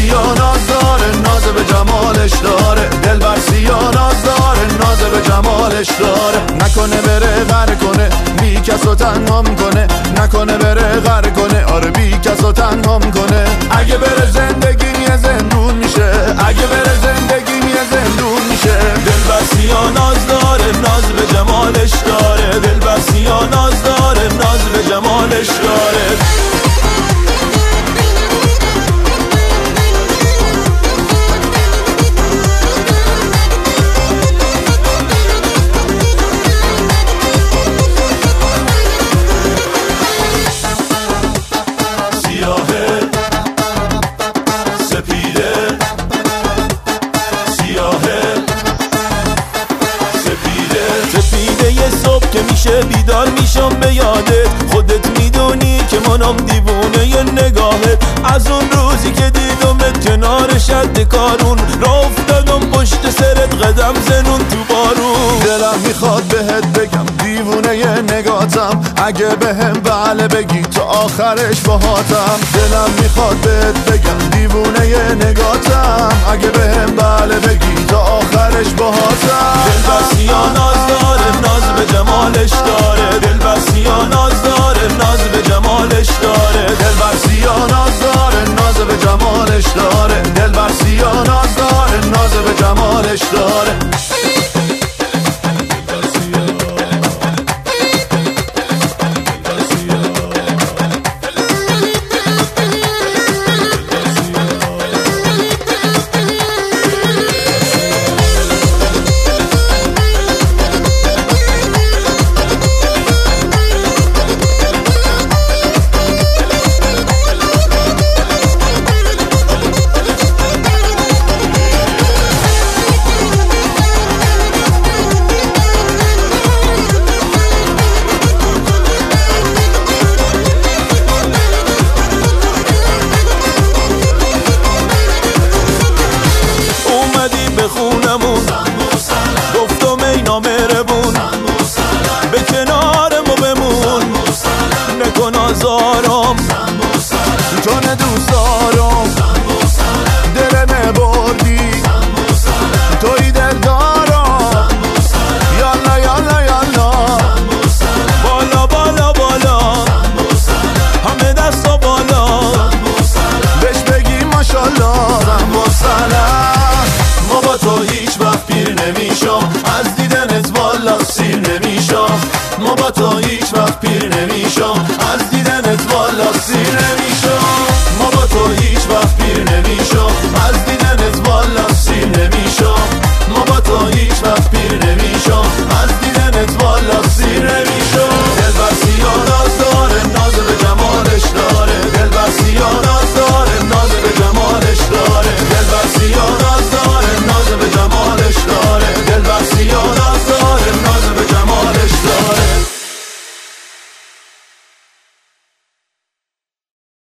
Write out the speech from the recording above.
سیاه ناز داره، ناز به جمالش داره. دلبر سیاه ناز داره، ناز به جمالش داره. نکنه بره غر کنه، بی کسو تنهام کنه. نکنه بره غر کنه، آره بی کسو تنهام کنه. اگه بره زندگی یه زندون میشه، اگه بره زندگی یه زندون میشه. دلبر سیاه ناز داره، ناز به جمالش داره. دلبر سیاه ناز داره، ناز به جمالش داره. که میشه بیدار میشم به یادت. خودت میدونی که منم دیوونه ی نگاهت. از اون روزی که دیدمت کنار شد کارون، را افتادم پشت سرت قدم زنون تو بارون. دلم میخواد بهت بگم دیوونه ی نگاتم. اگه بهم بله بگی تو آخرش باهاتم. دلم میخواد بهت بگم دیوونه ی نگاتم. اگه بهم بله بگی تو آخرش باهاتم. دلبر سیاه ناز داره، ناز به جمالش داره. دلبر سیاه ناز داره، ناز به جمالش داره. دلبر سیاه ناز داره، ناز به جمالش داره. دلبر سیاه ناز داره، ناز به جمالش داره. گفتم ای نامهربون به کنار ما بمون. نکن آزارم چون دوست دارم. دلم بردی توی دل دارم. یالا یالا یالا بالا بالا بالا همه دستا بالا. بهش بگی ماشالله سلام. ما با تو هیچ وقت پیر نمیشم، از دیدنت والا سیر نمیشم. ما با تو